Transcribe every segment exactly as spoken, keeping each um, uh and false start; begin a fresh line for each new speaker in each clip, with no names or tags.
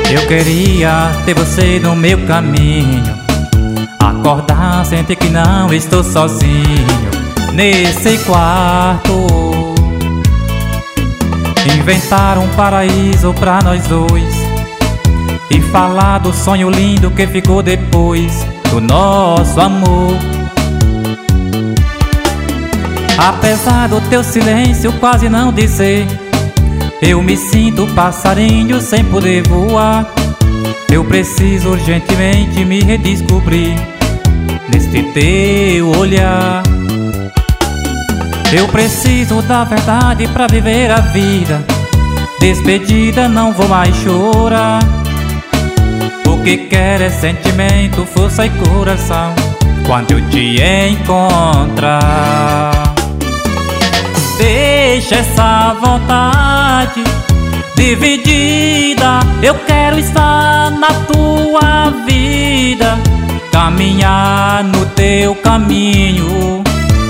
Eu queria ter você no meu caminho, acordar, sentir que não estou sozinho nesse quarto. Inventar um paraíso pra nós dois e falar do sonho lindo que ficou depois do nosso amor. Apesar do teu silêncio quase não dizer, eu me sinto passarinho sem poder voar. Eu preciso urgentemente me redescobrir neste teu olhar. Eu preciso da verdade pra viver a vida. Despedida, não vou mais chorar. O que quero é sentimento, força e coração quando eu te encontrar. Deixa essa vontade dividida. Eu quero estar na tua vida, caminhar no teu caminho.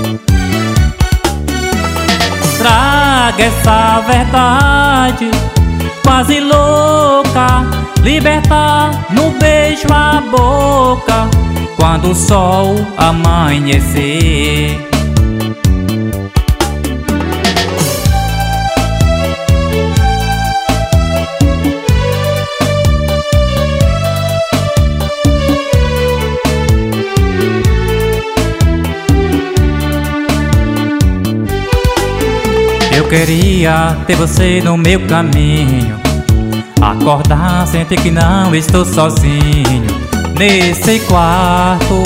Traga essa verdade quase louca, libertar no beijo a boca quando o sol amanhecer. Eu queria ter você no meu caminho, acordar, sentir que não estou sozinho nesse quarto.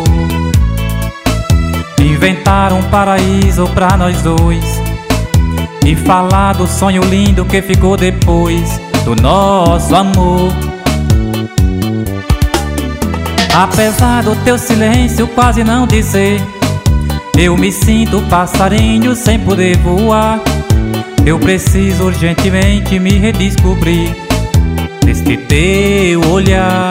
Inventar um paraíso pra nós dois e falar do sonho lindo que ficou depois do nosso amor. Apesar do teu silêncio quase não dizer, eu me sinto passarinho sem poder voar. Eu preciso urgentemente me redescobrir neste teu olhar.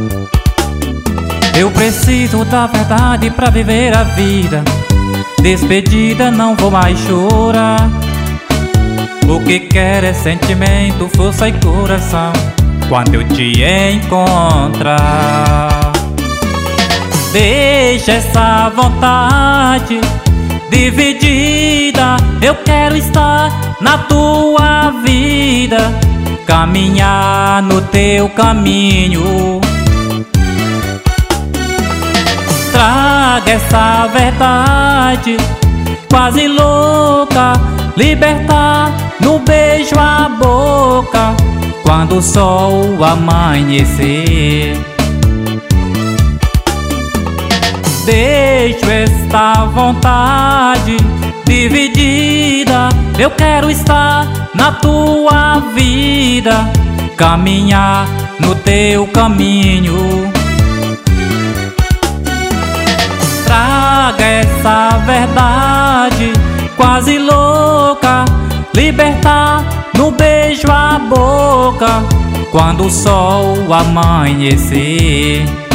Eu preciso da verdade pra viver a vida. Despedida, não vou mais chorar. O que quero é sentimento, força e coração quando eu te encontrar. Deixa essa vontade dividida. Eu quero estar na tua vida, caminhar no teu caminho. Traga essa verdade quase louca, libertar no beijo a boca quando o sol amanhecer. Deixo esta vontade dividida. Eu quero estar na tua vida, caminhar no teu caminho. Traga essa verdade quase louca, libertar no beijo a boca quando o sol amanhecer.